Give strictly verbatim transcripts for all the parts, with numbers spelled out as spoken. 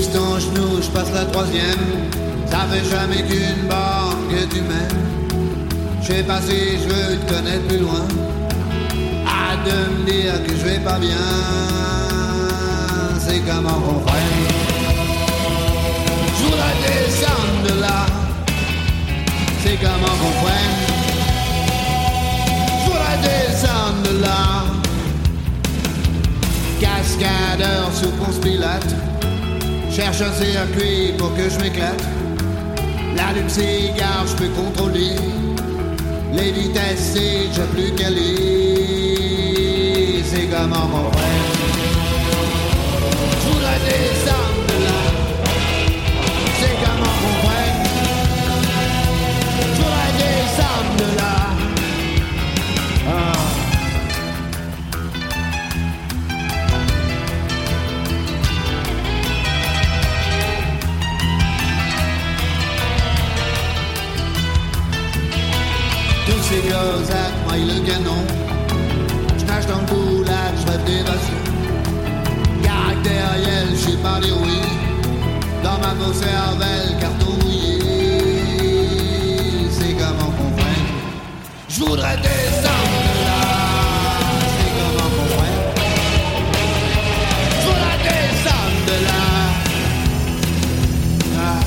pousse ton genou, je passe la troisième. Ça fait jamais qu'une borne que tu m'aimes. Je sais pas si je veux te connaître plus loin. Hâte de me dire que je vais pas bien. C'est comment qu'on freine. Je voudrais descendre de là. C'est comment qu'on freine. Je voudrais descendre de là. Cascadeur sous Ponce Pilate. Cherche un circuit pour que je m'éclate. L'allume cigare, je peux contrôler. Les vitesses, c'est déjà plus calé. C'est comment mon frère. Je voudrais descendre de là. C'est comment mon frère. Je voudrais descendre de là. Ah. Tous ces gars maillent le canon. J'nage dans le boulage, j'rêve d'évasion. Caractériel, j'sais pas dire oui. Dans ma grosse cervelle, carton mouillé. C'est comment qu'on freine. J'voudrais descendre de là. C'est comment qu'on freine. J'voudrais descendre de là. Ah.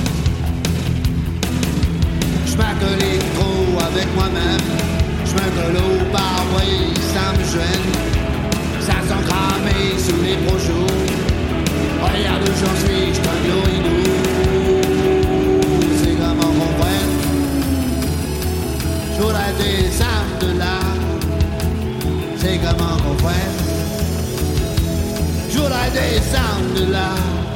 J'm'accolite trop avec moi-même. J'me colle au pare-brise, ça me gêne. Ça sent cramé sous les projos. Regarde où j'en suis, j'suis un glorido. C'est comment qu'on freine. J'voudrais descendre de là. C'est comment qu'on freine. J'voudrais descendre de là.